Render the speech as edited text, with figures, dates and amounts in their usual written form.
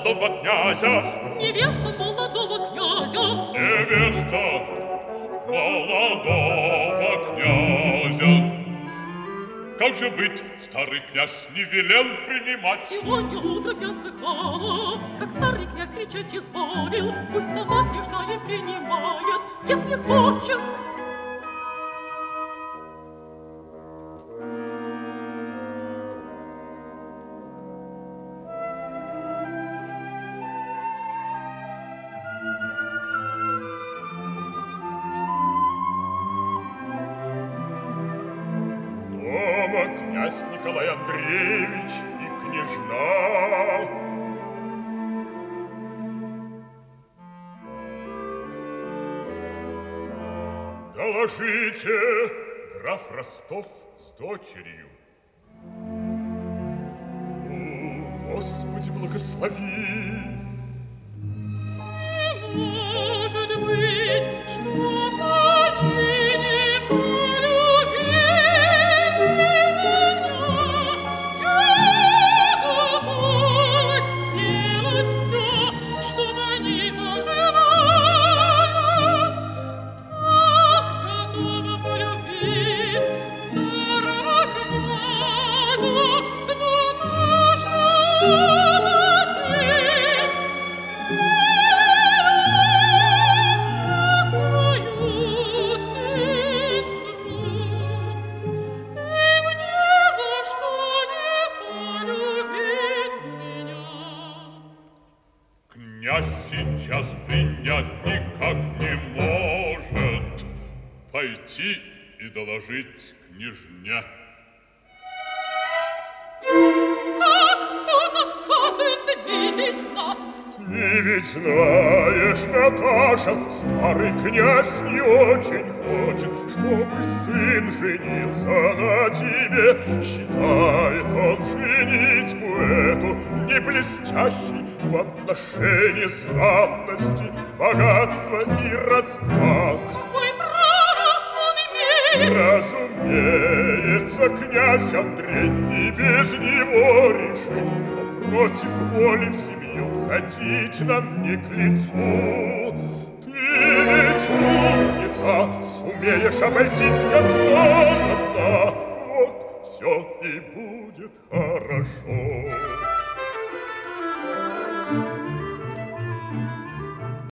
молодого князя. Невеста молодого князя. Невеста молодого князя. Как же быть, старый князь не велел принимать? Сегодня утром я слыхала, как старый князь кричать изволил. Пусть сама княжна и принимает, если хочет. Князь Николай Андреевич и княжна. Доложите, граф Ростов с дочерью. О, Господи, благослови. Не может быть, что они не полюбили. Князь сейчас принять никак не может. Пойти и доложить княжне. Как он отказывается видеть нас? Ты ведь знаешь, Наташа, старый князь не очень хочет, чтобы сын женился на тебе. Считает он женитьбу эту не блестящей в отношении знатности, богатства и родства. Какое право он имеет? Разумеется, князь Андрей и без него решит, но против воли в семью входить нам не к лицу. Ты ведь умница, сумеешь обойтись как надо, вот все и будет хорошо.